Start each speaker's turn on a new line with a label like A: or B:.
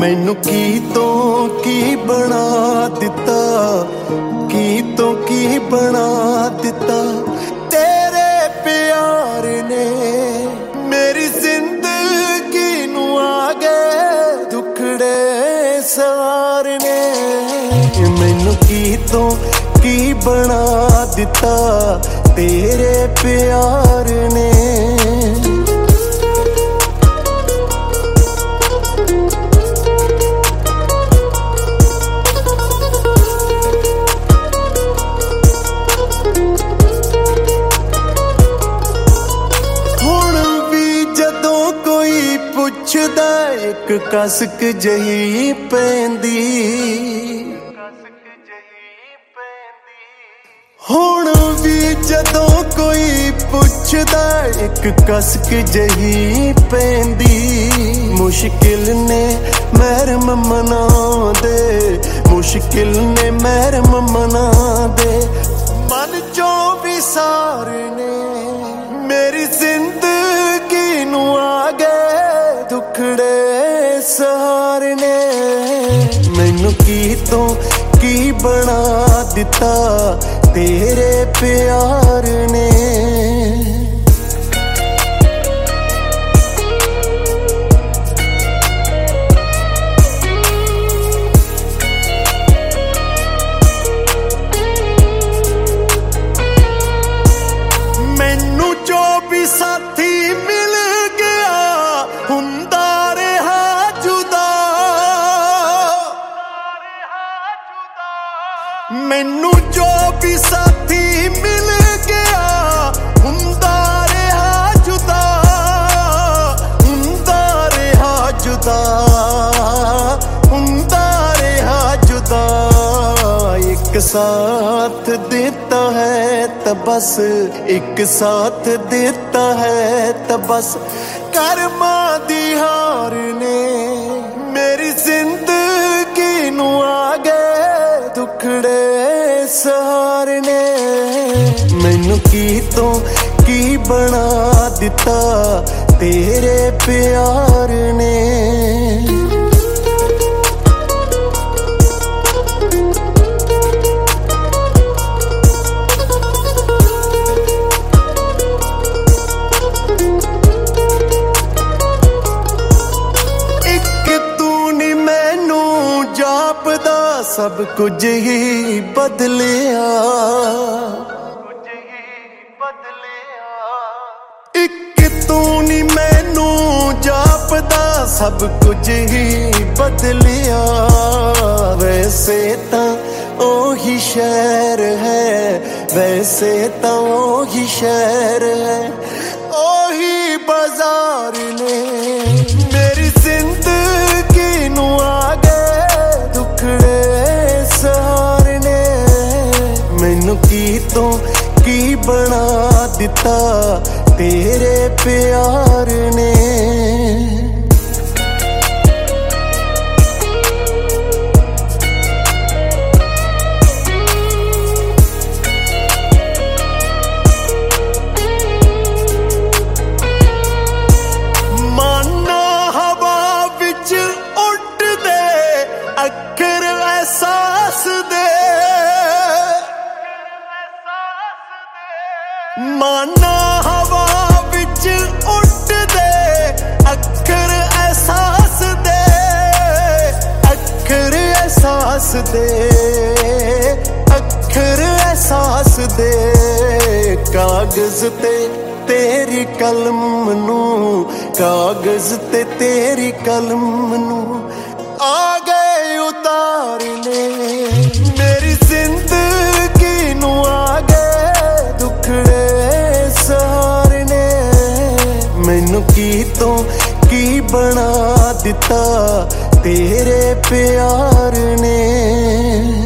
A: मैनू की तो की बना दिता, की तो की बना दिता तेरे प्यार ने। मेरी जिंदगी नू आ गए दुखड़े सवारने। मैनू की तो की बना दिता तेरे प्यार ने। पुछदा एक कसक जही पैंदी, हुण भी जदों कोई पुछदा एक कसक जही पैंदी। मुश्किल ने महरम मना दे, मुश्किल ने महरम मना दे। मन चो विसारने मेरी जिंदगी नू आ गए दुखड़े सहारने। मैनू की तो की बना दिता तेरे प्यार ने। मैनू जो भी साथी मिल गया हुंदा रहा जुदा। मैनू जो भी साथी मिल गया हुंदा रहा जुदा, हुंदा रहा जुदा, हुंदा रहा जुदा। एक साथ देता है तो बस, एक साथ देता है तो बस कर्मा दी हार ने। मेरी जिंदगी नू आ गए दुखड़े सहारने। मैनू की तो की बना दिता तेरे प्यार ने। सब कुछ ही बदलिया, एक तू नी मैनू जापदा सब कुछ ही बदलिया। वैसे तां ओही शहर है, वैसे तां ओही शहर है, ओही बाजार ने। मेरी जिंदगी नू आ गए दुखड़े सहारने। मैनू की तो की बना दिता तेरे प्यार ने। माना हवा विच उड़ दे अखर एहसास दे। माना हवा विच उड़ दे अखर एहसास दे, अखर एहसास दे, अखर एहसास दे। कागज ते तेरी कलम नू, कागज ते तेरी कलम नू आ गए उतारने। मेरी जिंदगी नू आ गए दुखड़े सहारने। मैनू की तो की बना दिता तेरे प्यार ने।